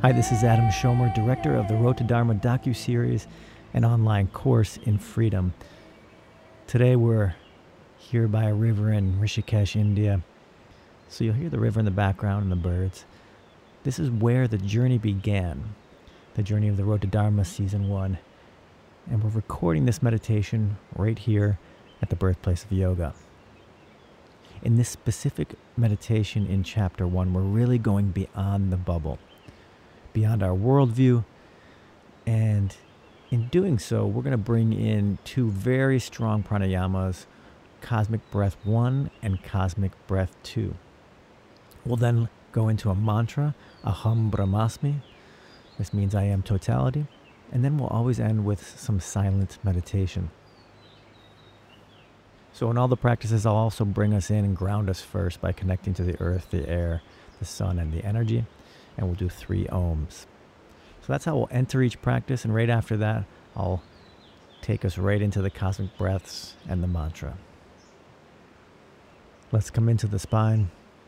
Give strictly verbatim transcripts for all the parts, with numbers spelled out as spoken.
Hi, this is Adam Schomer, director of the Road to Dharma docuseries and online course in freedom. Today we're here by a river in Rishikesh, India. So you'll hear the river in the background and the birds. This is where the journey began, the journey of the Road to Dharma Season one. And we're recording this meditation right here at the birthplace of yoga. In this specific meditation in Chapter one, we're really going beyond the bubble, beyond our worldview, and in doing so, we're going to bring in two very strong pranayamas, Cosmic Breath one and Cosmic Breath two. We'll then go into a mantra, Aham Brahmasmi. This means I am totality. And then we'll always end with some silent meditation. So in all the practices, I'll also bring us in and ground us first by connecting to the earth, the air, the sun, and the energy. And we'll do three ohms. So that's how we'll enter each practice. And right after that, I'll take us right into the cosmic breaths and the mantra. Let's come into the spine.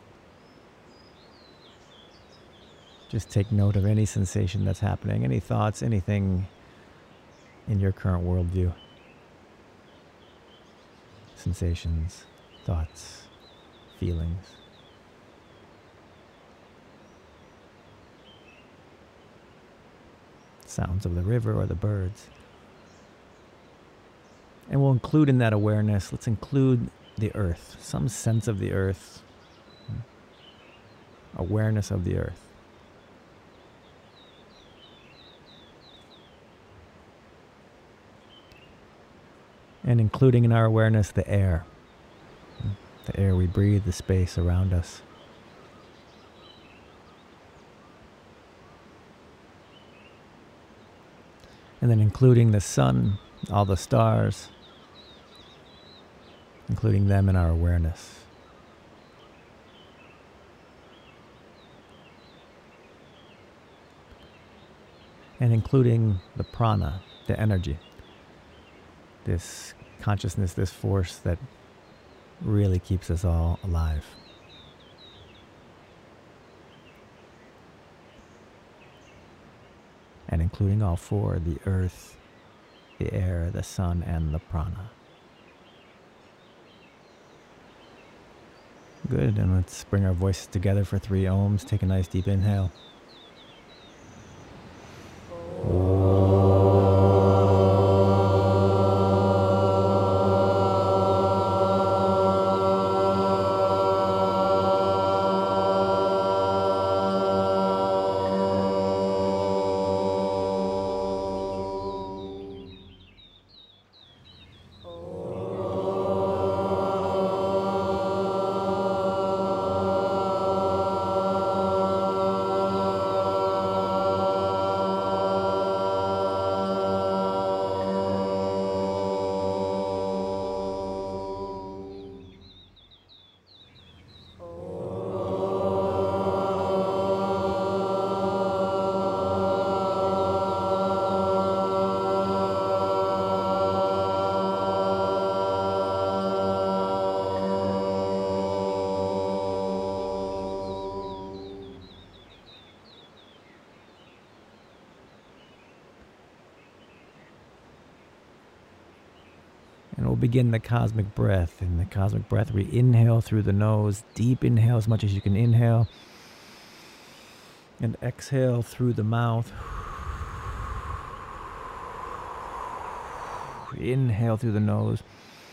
Just take note of any sensation that's happening, any thoughts, anything in your current worldview. Sensations, thoughts, feelings. Sounds of the river or the birds. And we'll include in that awareness, let's include the earth, some sense of the earth, awareness of the earth. And including in our awareness the air, the air we breathe, the space around us. And then including the sun, all the stars, including them in our awareness. And including the prana, the energy. This consciousness, this force that really keeps us all alive. And including all four, the earth, the air, the sun, and the prana. Good, and let's bring our voices together for three ohms. Take a nice deep inhale. And we'll begin the cosmic breath. In the cosmic breath, we inhale through the nose, deep inhale as much as you can inhale. And exhale through the mouth. Inhale through the nose.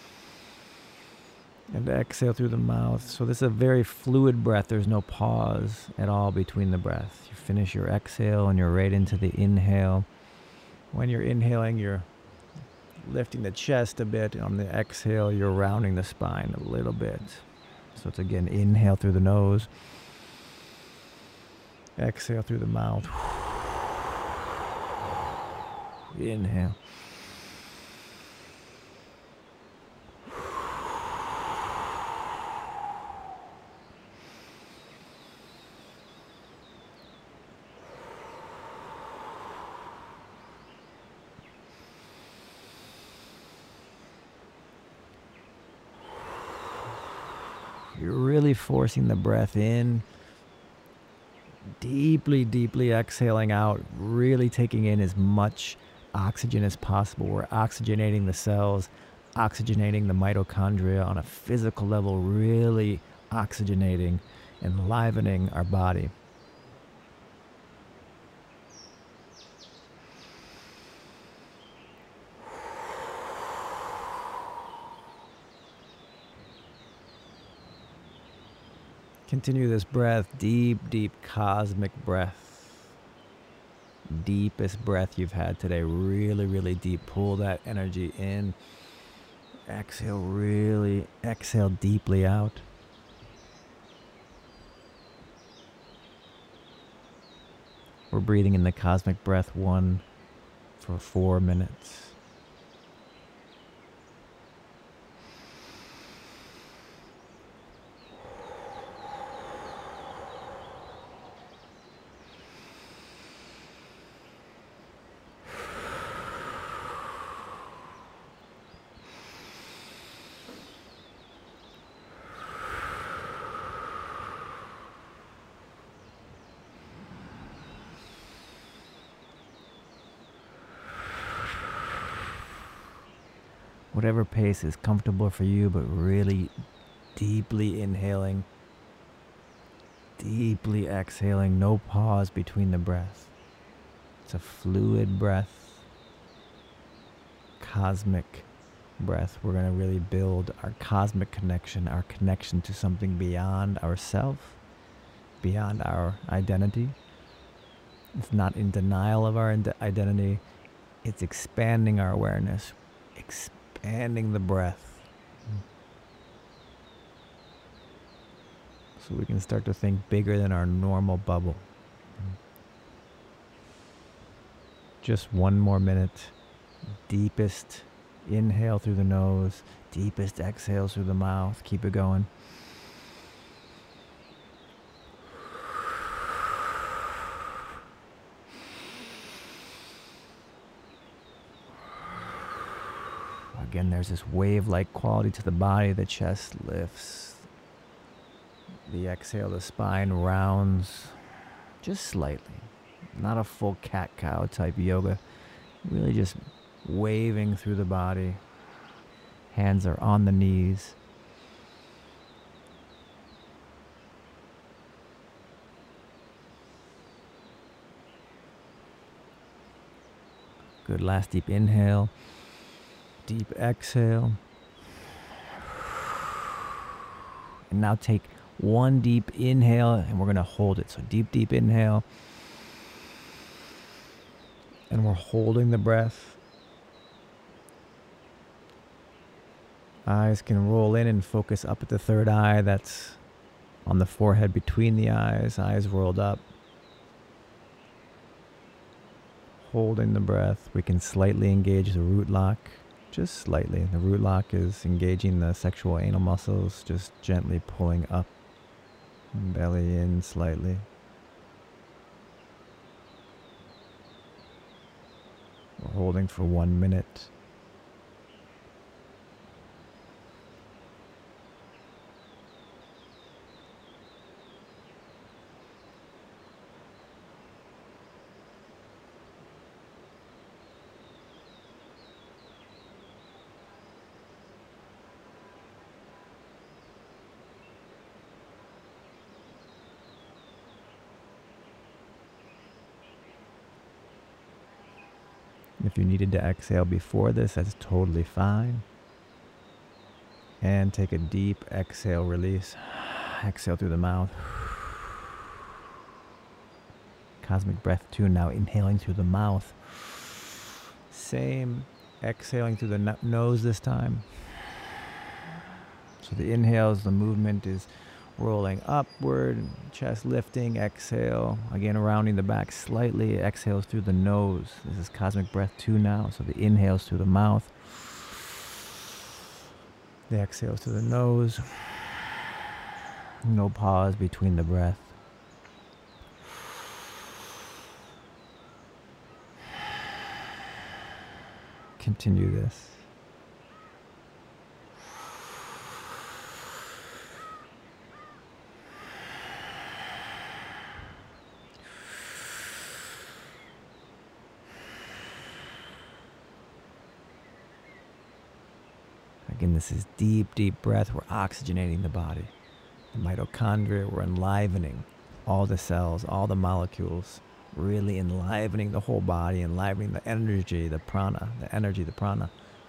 And exhale through the mouth. So this is a very fluid breath. There's no pause at all between the breaths. You finish your exhale and you're right into the inhale. When you're inhaling, you're lifting the chest a bit. On the exhale, you're rounding the spine a little bit. So it's again, inhale through the nose. Exhale through the mouth. Inhale. You're really forcing the breath in, deeply, deeply exhaling out, really taking in as much oxygen as possible. We're oxygenating the cells, oxygenating the mitochondria on a physical level, really oxygenating, enlivening our body. Continue this breath, deep, deep cosmic breath. Deepest breath you've had today. Really, really deep. Pull that energy in. Exhale, really exhale deeply out. We're breathing in the cosmic breath one for four minutes. Whatever pace is comfortable for you, but really deeply inhaling, deeply exhaling, no pause between the breath. It's a fluid breath, cosmic breath. We're going to really build our cosmic connection, our connection to something beyond ourself, beyond our identity. It's not in denial of our identity. It's expanding our awareness, expanding the breath. So we can start to think bigger than our normal bubble. Just one more minute. Deepest inhale through the nose, deepest exhale through the mouth. Keep it going. Again, there's this wave-like quality to the body. The chest lifts. The exhale, the spine rounds just slightly. Not a full cat-cow type yoga. Really just waving through the body. Hands are on the knees. Good, last deep inhale. Deep exhale. And now take one deep inhale and we're going to hold it. So deep, deep inhale. And we're holding the breath. Eyes can roll in and focus up at the third eye. That's on the forehead between the eyes. Eyes rolled up. Holding the breath. We can slightly engage the root lock. Just slightly. The root lock is engaging the sexual anal muscles. Just gently pulling up. Belly in slightly. We're holding for one minute. If you needed to exhale before this, that's totally fine. And take a deep exhale, release. Exhale through the mouth. Cosmic breath two, now inhaling through the mouth. Same, exhaling through the no- nose this time. So the inhales, the movement is rolling upward, chest lifting, exhale. Again, rounding the back slightly, exhales through the nose. This is cosmic breath two now. So the inhales through the mouth. The exhales through the nose. No pause between the breath. Continue this. Again, this is deep, deep breath. We're oxygenating the body. The mitochondria, we're enlivening all the cells, all the molecules, really enlivening the whole body, enlivening the energy, the prana, the energy, the prana.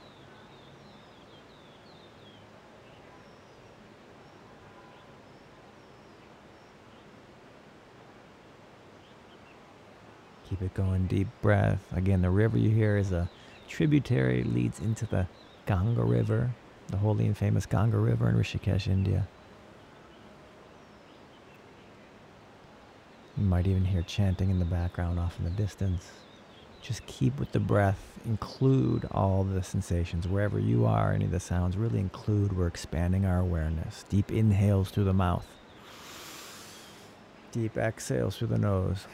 Keep it going, deep breath. Again, the river you hear is a tributary, leads into the Ganga River, the holy and famous Ganga River in Rishikesh, India. You might even hear chanting in the background off in the distance. Just keep with the breath, include all the sensations. Wherever you are, any of the sounds, really include. We're expanding our awareness. Deep inhales through the mouth. Deep exhales through the nose.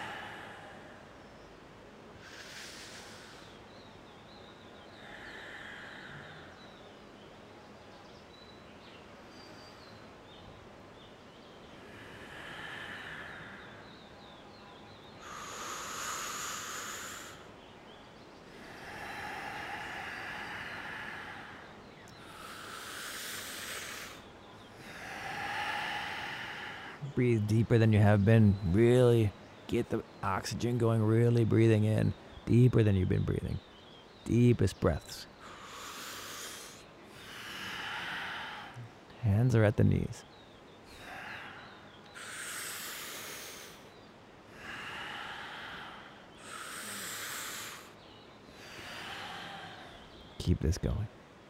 Breathe deeper than you have been. Really get the oxygen going. Really breathing in deeper than you've been breathing. Deepest breaths. Hands are at the knees. Keep this going.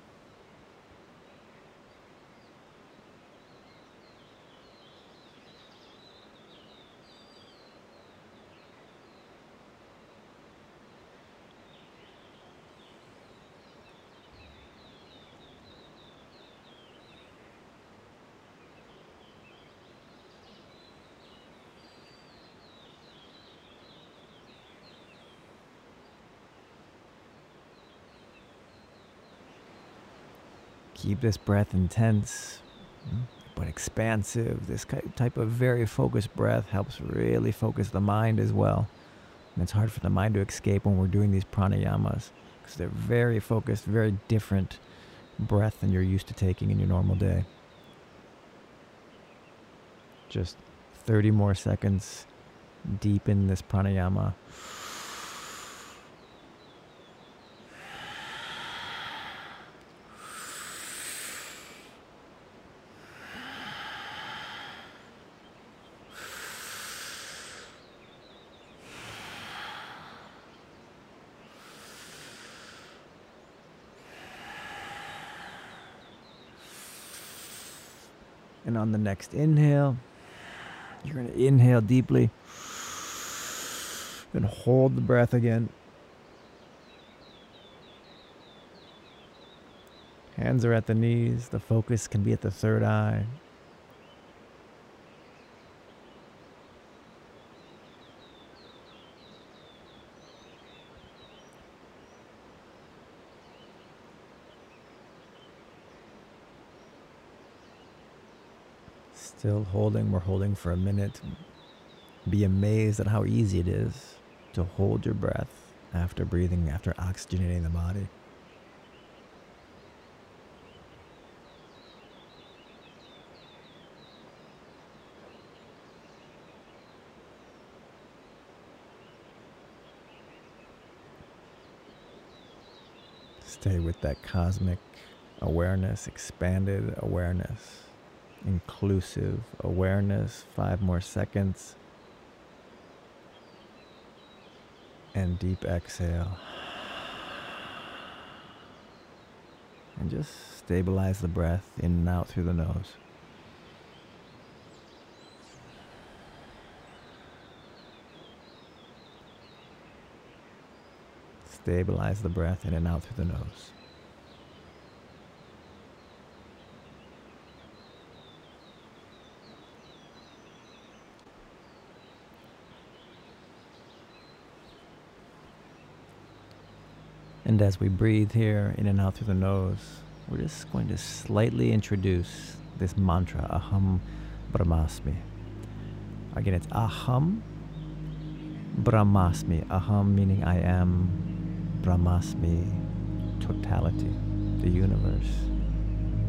Keep this breath intense, but expansive. This type of very focused breath helps really focus the mind as well. And it's hard for the mind to escape when we're doing these pranayamas, because they're very focused, very different breath than you're used to taking in your normal day. Just thirty more seconds deep in this pranayama. And on the next inhale, you're going to inhale deeply and hold the breath again. Hands are at the knees. The focus can be at the third eye. Still holding, we're holding for a minute. Be amazed at how easy it is to hold your breath after breathing, after oxygenating the body. Stay with that cosmic awareness, expanded awareness. Inclusive awareness. Five more seconds. And deep exhale. And just stabilize the breath in and out through the nose. Stabilize the breath in and out through the nose. And as we breathe here in and out through the nose, we're just going to slightly introduce this mantra, Aham Brahmasmi. Again, it's Aham Brahmasmi. Aham meaning I am, Brahmasmi, totality, the universe.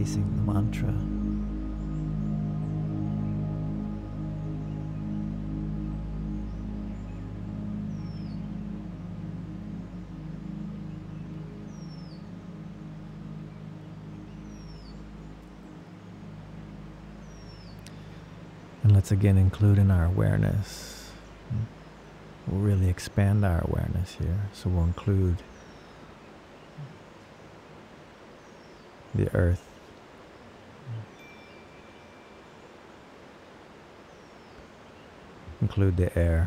releasing the mantra. And let's again include in our awareness. We'll really expand our awareness here. So we'll include the earth, include the air,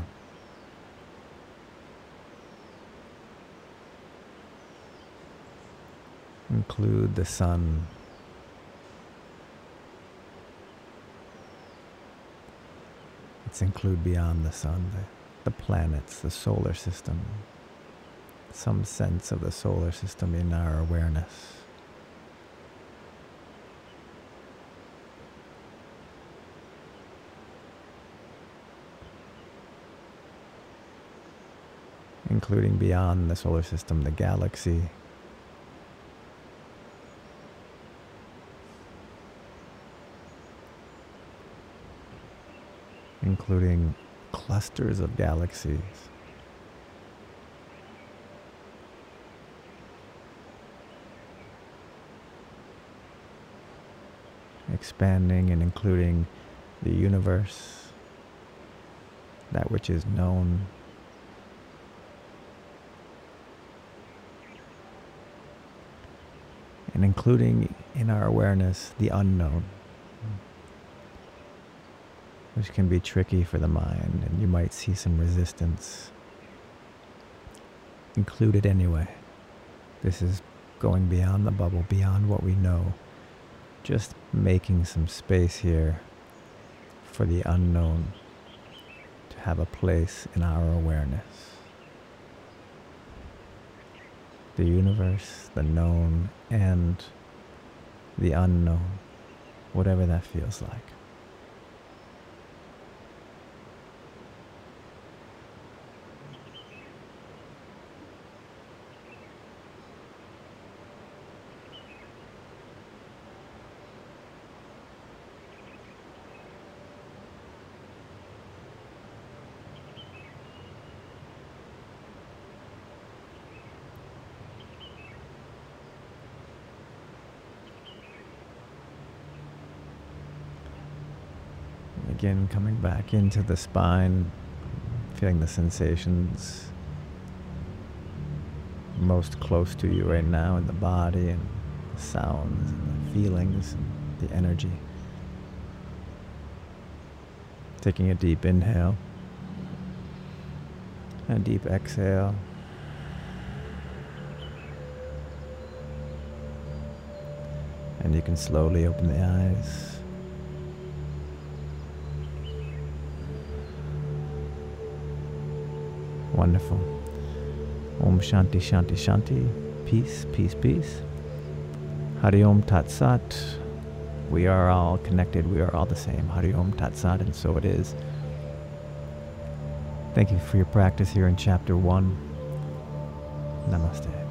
include the sun, let's include beyond the sun, the, the planets, the solar system, some sense of the solar system in our awareness. Including beyond the solar system, the galaxy, including clusters of galaxies, expanding and including the universe, that which is known, and including in our awareness the unknown, which can be tricky for the mind, and you might see some resistance. Include it anyway. This is going beyond the bubble, beyond what we know, just making some space here for the unknown to have a place in our awareness. The universe, the known, and the unknown, whatever that feels like. Again, coming back into the spine, feeling the sensations most close to you right now in the body, and the sounds and the feelings and the energy. Taking a deep inhale and a deep exhale. And you can slowly open the eyes. Wonderful. Om Shanti Shanti Shanti. Peace, peace, peace. Hari Om Tat Sat. We are all connected. We are all the same. Hari Om Tat Sat, and so it is. Thank you for your practice here in chapter one. Namaste.